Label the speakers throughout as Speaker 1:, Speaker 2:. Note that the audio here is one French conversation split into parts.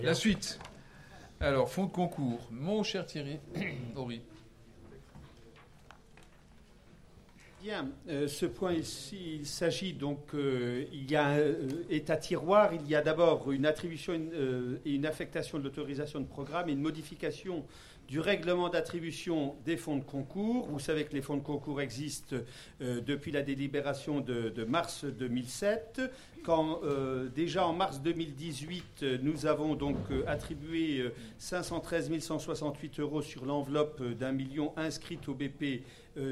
Speaker 1: La suite. Alors, fonds de concours. Mon cher Thierry, Henri.
Speaker 2: Bien, ce point ici, il s'agit donc, il y a est à tiroir, il y a d'abord une attribution et une affectation de l'autorisation de programme et une modification du règlement d'attribution des fonds de concours. Vous savez que les fonds de concours existent depuis la délibération de mars 2007. Quand déjà en mars 2018, nous avons donc attribué 513 168 € sur l'enveloppe d'1 million inscrite au BP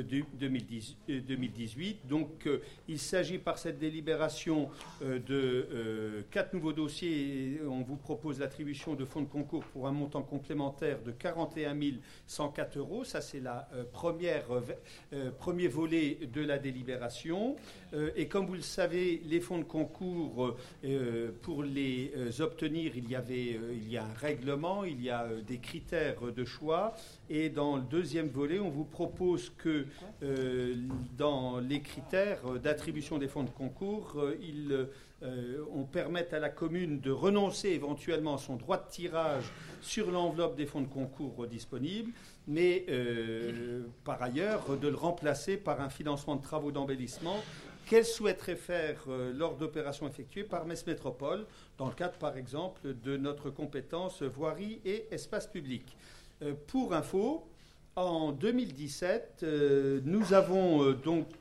Speaker 2: 2018. Donc il s'agit par cette délibération de 4 nouveaux dossiers. On vous propose l'attribution de fonds de concours pour un montant complémentaire de 41 104 €. Ça, c'est la premier volet de la délibération. Et comme vous le savez, les fonds de concours, pour les obtenir, il y a un règlement, il y a des critères de choix. Et dans le deuxième volet, on vous propose que dans les critères d'attribution des fonds de concours, on permette à la commune de renoncer éventuellement à son droit de tirage sur l'enveloppe des fonds de concours disponibles, mais par ailleurs de le remplacer par un financement de travaux d'embellissement qu'elle souhaiterait faire lors d'opérations effectuées par Metz Métropole, dans le cadre par exemple de notre compétence voirie et espace public. Pour info, en 2017, nous avons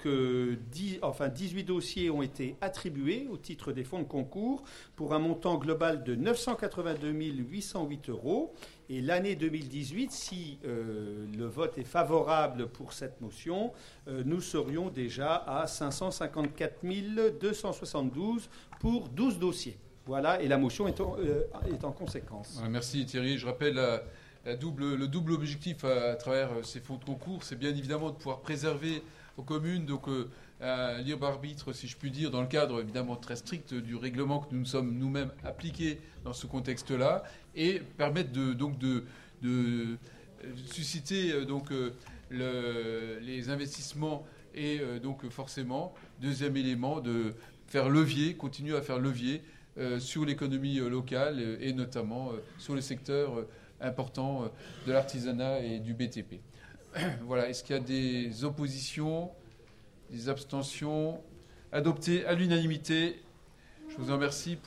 Speaker 2: 18 dossiers ont été attribués au titre des fonds de concours pour un montant global de 982 808 €. Et l'année 2018, si le vote est favorable pour cette motion, nous serions déjà à 554 272 pour 12 dossiers. Voilà, et la motion est en conséquence.
Speaker 1: Merci Thierry. Je rappelle le double objectif à travers ces fonds de concours, c'est bien évidemment de pouvoir préserver aux communes un libre arbitre, si je puis dire, dans le cadre évidemment très strict du règlement que nous nous sommes nous-mêmes appliqués dans ce contexte-là, et permettre de susciter les investissements et donc forcément, deuxième élément, de faire levier, continuer à faire levier sur l'économie locale et notamment sur le secteur important de l'artisanat et du BTP. Voilà, est-ce qu'il y a des oppositions, des abstentions? Adopté à l'unanimité. Je vous en remercie.